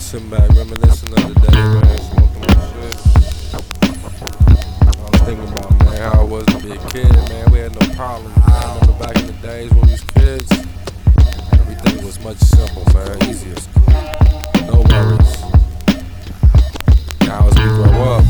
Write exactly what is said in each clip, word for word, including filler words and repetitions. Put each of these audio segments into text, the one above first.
Sitting back, reminiscing of the day, man, smoking my shit. I was thinking about, man, how it was to be a kid, man. We had no problems, man. I remember back in the days when we was kids, everything was much simple, man, easier. No worries. Now as we grow up,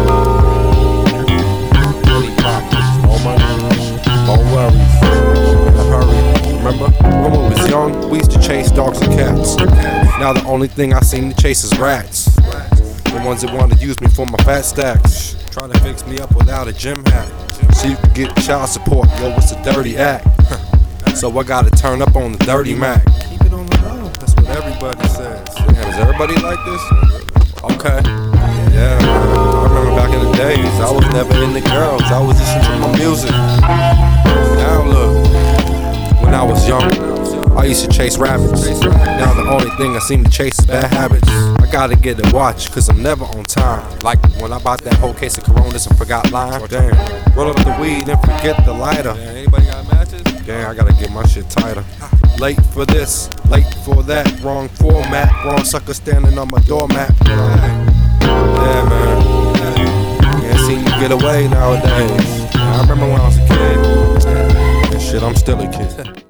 many problems, more money, more worries, in a hurry. Remember, when we was young, we used to chase dogs and cats. Now the only thing I seem to chase is rats. The ones that want to use me for my fat stacks, trying to fix me up without a gym hat, so you can get child support. Yo, it's a dirty act. So I gotta turn up on the dirty Mac. Keep it on the low, that's what everybody says. Damn, is everybody like this? Okay. Yeah, I remember back in the days, I was never into girls, I was listening to my music. Now look, when I was young, I used to chase rabbits. Now the only thing I seem to chase is bad habits. I gotta get a watch, cause I'm never on time. Like when I bought that whole case of Coronas and forgot lime. Damn, roll up the weed and forget the lighter. Damn, anybody got matches? Damn, I gotta get my shit tighter. Late for this, late for that. Wrong format, wrong sucker standing on my doormat. Yeah, man, can't seem to get away nowadays. I remember when I was a kid, and shit, I'm still a kid.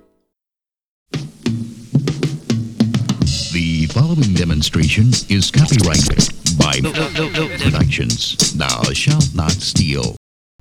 The following demonstration is copyrighted by Productions. Thou shalt not steal.